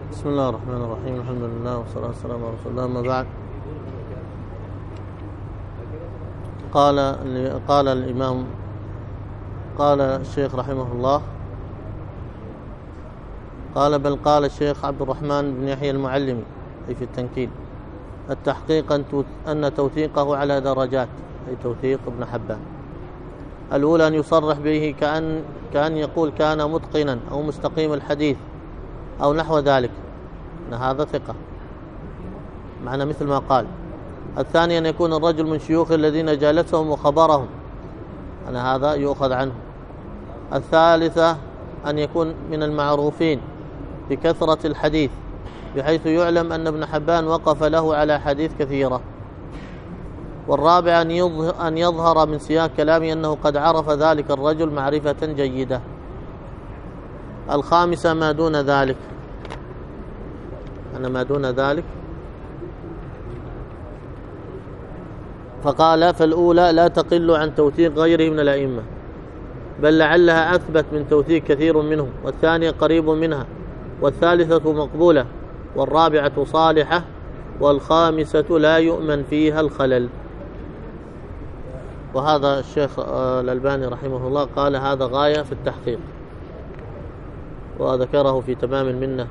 بسم الله الرحمن الرحيم. الحمد لله والصلاة والسلام على رسول الله. أما بعد، قال الإمام قال الشيخ رحمه الله بل قال الشيخ عبد الرحمن بن يحيى المعلمي أي في التنكيل: التحقيق أن توثيقه على درجات، أي توثيق ابن حبان. الأولى أن يصرح به كأن يقول كان متقنا أو مستقيم الحديث أو نحو ذلك، أن هذا ثقة، معنى مثل ما قال. الثاني أن يكون الرجل من شيوخ الذين جالسهم وخبرهم، أن هذا يؤخذ عنه. الثالثة أن يكون من المعروفين بكثرة الحديث، بحيث يعلم أن ابن حبان وقف له على حديث كثيرة. والرابع أن يظهر من سياق كلامه أنه قد عرف ذلك الرجل معرفة جيدة. الخامسة ما دون ذلك، ما دون ذلك. فقال: فالأولى لا تقل عن توثيق غيره من الأئمة، بل لعلها أثبت من توثيق كثير منهم، والثانية قريب منها، والثالثة مقبولة، والرابعة صالحة، والخامسة لا يؤمن فيها الخلل. وهذا الشيخ الألباني رحمه الله قال هذا غاية في التحقيق، وذكره في تمام المنة،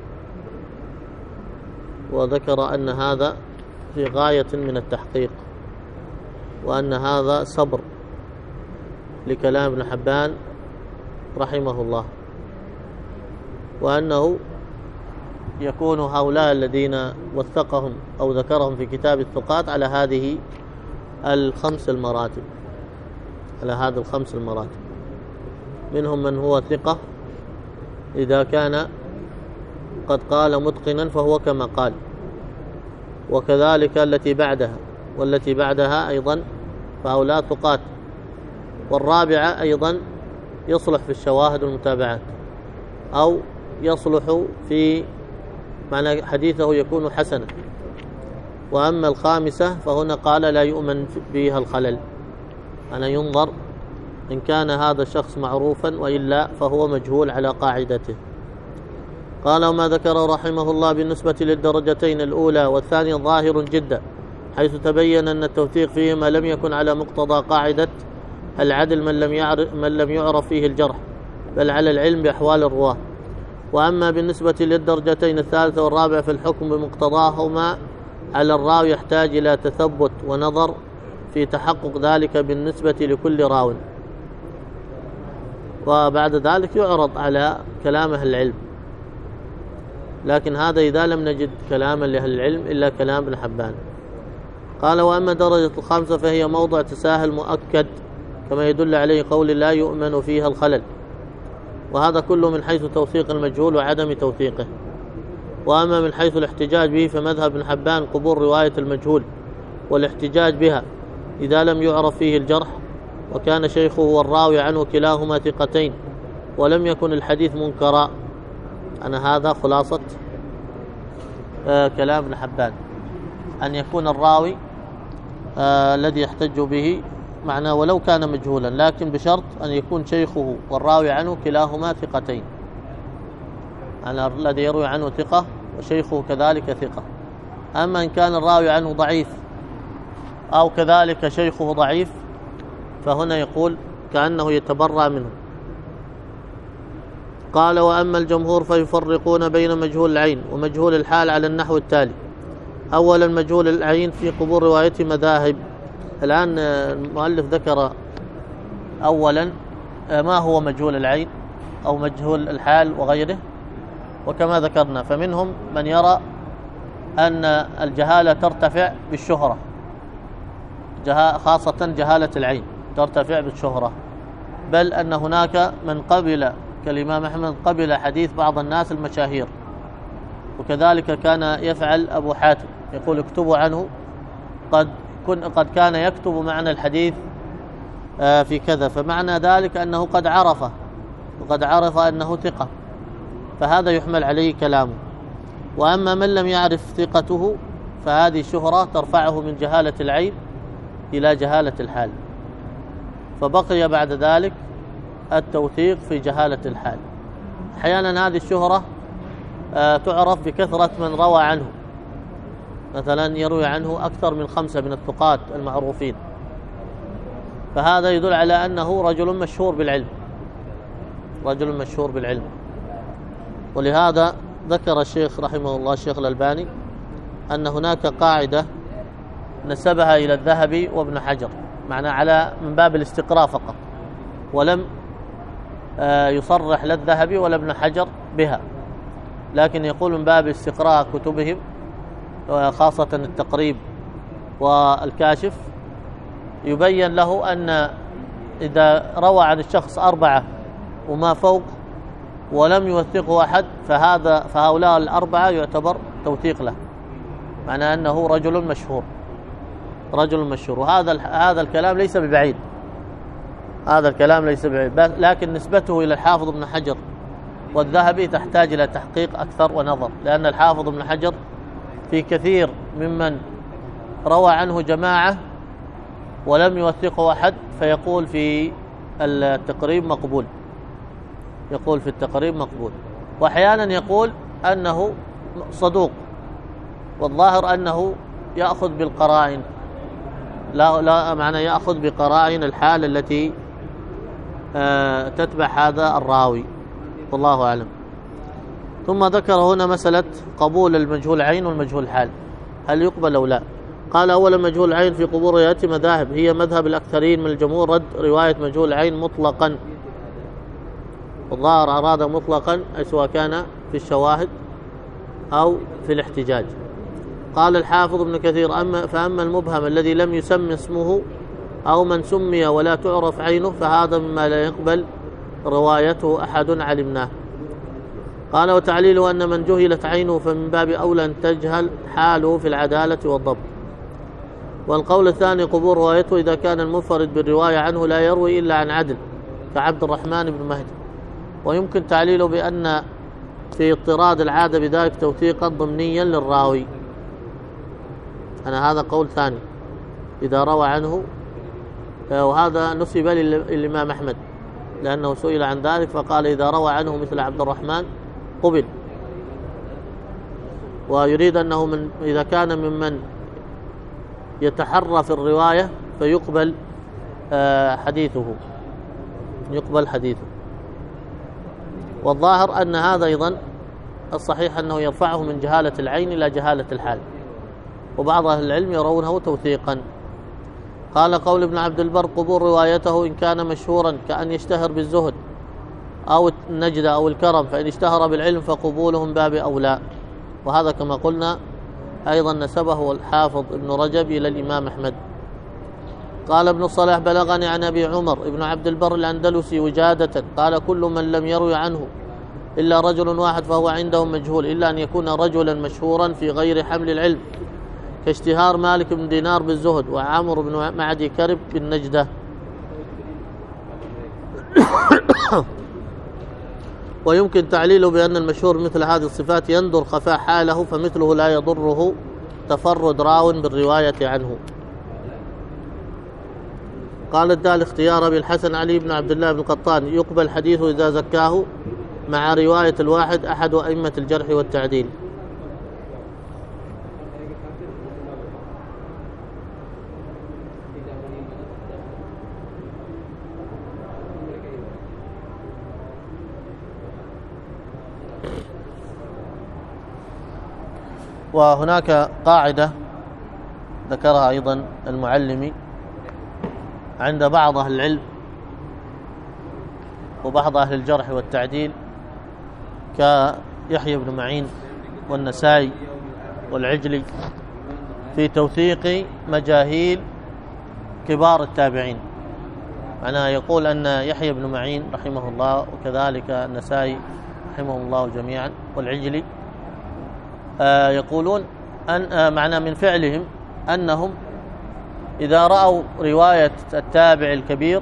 وذكر أن هذا في غاية من التحقيق، وأن هذا صبر لكلام ابن حبان رحمه الله، وأنه يكون هؤلاء الذين وثقهم أو ذكرهم في كتاب الثقات على هذه الخمس المراتب، منهم من هو ثقة إذا كان قد قال متقنا فهو كما قال، وكذلك التي بعدها والتي بعدها أيضا فهؤلاء ثقات. والرابعة أيضا يصلح في الشواهد والمتابعات، أو يصلح في معنى حديثه يكون حسنا. وأما الخامسة فهنا قال لا يؤمن بها الخلل، أنا ينظر إن كان هذا الشخص معروفا، وإلا فهو مجهول على قاعدته. قال: وما ذكر رحمه الله بالنسبة للدرجتين الأولى والثانية ظاهر جدا، حيث تبين أن التوثيق فيهما لم يكن على مقتضى قاعدة العدل من لم يعرف فيه الجرح، بل على العلم بأحوال الرواة. وأما بالنسبة للدرجتين الثالثة والرابعة فالحكم بمقتضاهما على الراوي يحتاج إلى تثبت ونظر في تحقق ذلك بالنسبة لكل راو، وبعد ذلك يعرض على كلام أهل العلم. لكن هذا إذا لم نجد كلاما لأهل العلم إلا كلام ابن حبان. قال: وأما درجة الخامسة فهي موضع تساهل مؤكد، كما يدل عليه قول لا يؤمن فيها الخلل، وهذا كله من حيث توثيق المجهول وعدم توثيقه. وأما من حيث الاحتجاج به فمذهب ابن حبان قبول رواية المجهول والاحتجاج بها إذا لم يعرف فيه الجرح، وكان شيخه والراوي عنه كلاهما ثقتين، ولم يكن الحديث منكرا. هذا خلاصة كلام ابن حبان، أن يكون الراوي الذي يحتج به معناه ولو كان مجهولا، لكن بشرط أن يكون شيخه والراوي عنه كلاهما ثقتين، الذي يروي عنه ثقة وشيخه كذلك ثقة. أما إن كان الراوي عنه ضعيف أو كذلك شيخه ضعيف فهنا يقول كأنه يتبرأ منه. قال: وأما الجمهور فيفرقون بين مجهول العين ومجهول الحال على النحو التالي: أولا مجهول العين في قبول روايته مذاهب. الآن المؤلف ذكر أولا ما هو مجهول العين أو مجهول الحال وغيره، وكما ذكرنا فمنهم من يرى أن الجهالة ترتفع بالشهرة، خاصة جهالة العين ترتفع بالشهرة، بل أن هناك من قبل كالإمام أحمد قبل حديث بعض الناس المشاهير، وكذلك كان يفعل أبو حاتم، يقول اكتبوا عنه، قد كان يكتب معنى الحديث في كذا، فمعنى ذلك أنه قد عرف أنه ثقة، فهذا يحمل عليه كلامه. وأما من لم يعرف ثقته فهذه الشهرة ترفعه من جهالة العين إلى جهالة الحال، فبقي بعد ذلك التوثيق في جهالة الحال. أحيانا هذه الشهرة تعرف بكثرة من روى عنه، مثلا يروي عنه أكثر من 5 من الثقات المعروفين، فهذا يدل على أنه رجل مشهور بالعلم، رجل مشهور بالعلم. ولهذا ذكر الشيخ رحمه الله الشيخ الألباني أن هناك قاعدة نسبها إلى الذهبي وابن حجر، معنى على من باب الاستقراء فقط، ولم يصرح لا الذهبي ولا ابن حجر بها، لكن يقول من باب استقراء كتبهم خاصة التقريب والكاشف، يبين له أن إذا روى عن الشخص 4 وما فوق ولم يوثقه أحد فهؤلاء 4 يعتبر توثيق له، معنى أنه رجل مشهور، رجل مشهور. وهذا الكلام ليس ببعيد، هذا الكلام ليس ببعيد، لكن نسبته إلى الحافظ ابن حجر والذهبي تحتاج إلى تحقيق أكثر ونظر، لأن الحافظ ابن حجر في كثير ممن روى عنه جماعة ولم يوثقه أحد، فيقول في التقريب مقبول، يقول في التقريب مقبول، وأحيانا يقول أنه صدوق، والظاهر أنه يأخذ بالقرائن، لا معنى يأخذ بقرائن الحال التي تتبع هذا الراوي، والله أعلم. ثم ذكر هنا مسألة قبول المجهول عين والمجهول حال، هل يقبل أو لا؟ قال: أولا مجهول عين في قبول روايته مذاهب، هي مذهب الأكثرين من الجمهور رد رواية مجهول عين مطلقا، والظاهر أراد مطلقا أي سواء كان في الشواهد أو في الاحتجاج. قال الحافظ ابن كثير: فأما المبهم الذي لم يسمى اسمه أو من سمي ولا تعرف عينه فهذا مما لا يقبل روايته أحد علمناه. قال: وتعليله أن من جهلت عينه فمن باب أولى أن تجهل حاله في العدالة والضبط. والقول الثاني قبول روايته إذا كان المنفرد بالرواية عنه لا يروي إلا عن عدل كعبد الرحمن بن مهدي، ويمكن تعليله بأن في اضطراد العادة بذلك توثيقا ضمنيا للراوي. هذا قول ثاني إذا روى عنه، وهذا نسب للإمام أحمد لأنه سئل عن ذلك فقال إذا روى عنه مثل عبد الرحمن قبل، ويريد أنه إذا كان ممن يتحرى في الرواية فيقبل حديثه، يقبل حديثه. والظاهر أن هذا أيضا الصحيح أنه يرفعه من جهالة العين إلى جهالة الحال، وبعض أهل العلم يرونه توثيقا. قال قول ابن عبد البر قبول روايته إن كان مشهورا كأن يشتهر بالزهد أو النجد أو الكرم، فإن اشتهر بالعلم فقبولهم باب أولى. وهذا كما قلنا أيضا نسبه الحافظ ابن رجب إلى الإمام أحمد. قال ابن الصلاح بلغني عن أبي عمر ابن عبد البر الأندلسي وجادة قال كل من لم يروي عنه إلا رجل واحد فهو عندهم مجهول، إلا أن يكون رجلا مشهورا في غير حمل العلم، كاشتهار مالك بن دينار بالزهد وعمر بن معدي كرب بالنجدة. ويمكن تعليله بأن المشهور مثل هذه الصفات يندر خفاء حاله، فمثله لا يضره تفرد راو بالرواية عنه. قال الدال اختيار بالحسن علي بن عبد الله بن القطان يقبل حديثه إذا زكاه مع رواية الواحد أحد أئمة الجرح والتعديل. وهناك قاعدة ذكرها أيضا المعلمي عند بعض أهل العلم وبعض أهل الجرح والتعديل كيحيى بن معين والنسائي والعجلي في توثيق مجاهيل كبار التابعين. معناه يقول أن يحيى بن معين رحمه الله وكذلك النسائي رحمه الله جميعا والعجلي يقولون أن معنى من فعلهم أنهم إذا رأوا رواية التابع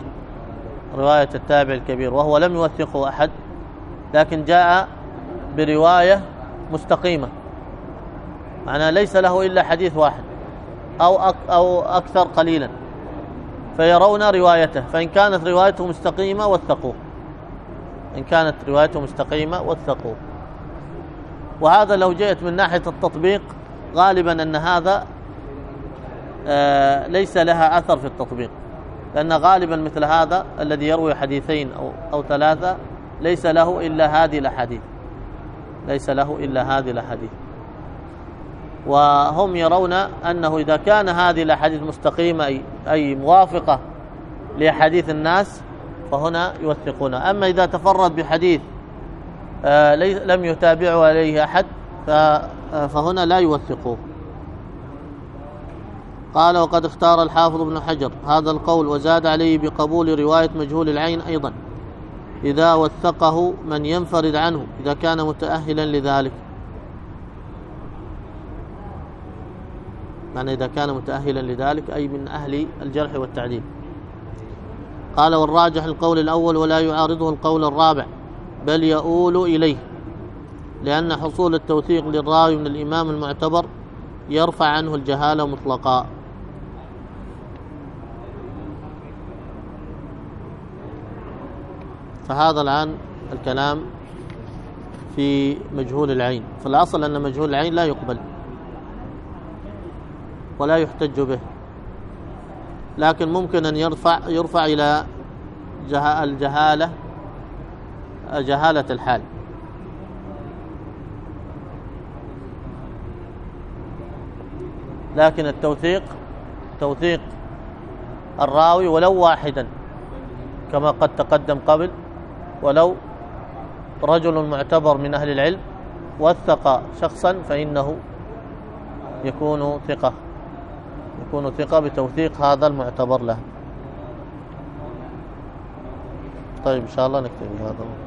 الكبير وهو لم يوثقه أحد لكن جاء برواية مستقيمة، معنى ليس له إلا حديث واحد أو أكثر قليلا، فيرون روايته، فإن كانت روايته مستقيمة وثقوه، وهذا لو جئت من ناحية التطبيق غالبا أن هذا ليس لها أثر في التطبيق، لأن غالبا مثل هذا الذي يروي حديثين أو ثلاثة ليس له إلا هذه الأحاديث، ليس له إلا هذه الأحاديث. وهم يرون أنه إذا كان هذه الأحاديث مستقيمة أي موافقة لأحاديث الناس فهنا يوثقونه. أما إذا تفرد بحديث لم يتابعه عليه أحد فهنا لا يوثقوه. قال: وقد اختار الحافظ ابن حجر هذا القول وزاد عليه بقبول رواية مجهول العين أيضا إذا وثقه من ينفرد عنه إذا كان متأهلا لذلك، يعني إذا كان متأهلا لذلك أي من أهل الجرح والتعديل. قال: والراجح القول الأول ولا يعارضه القول الرابع بل يؤول إليه، لأن حصول التوثيق للراوي من الإمام المعتبر يرفع عنه الجهالة مطلقا. فهذا الآن الكلام في مجهول العين. فالأصل أن مجهول العين لا يقبل ولا يحتج به، لكن ممكن أن يرفع إلى جهالة الحال. لكن توثيق الراوي ولو واحدا كما قد تقدم قبل، ولو رجل معتبر من أهل العلم وثق شخصا فإنه يكون ثقة بتوثيق هذا المعتبر له. طيب إن شاء الله نكتفي بهذا.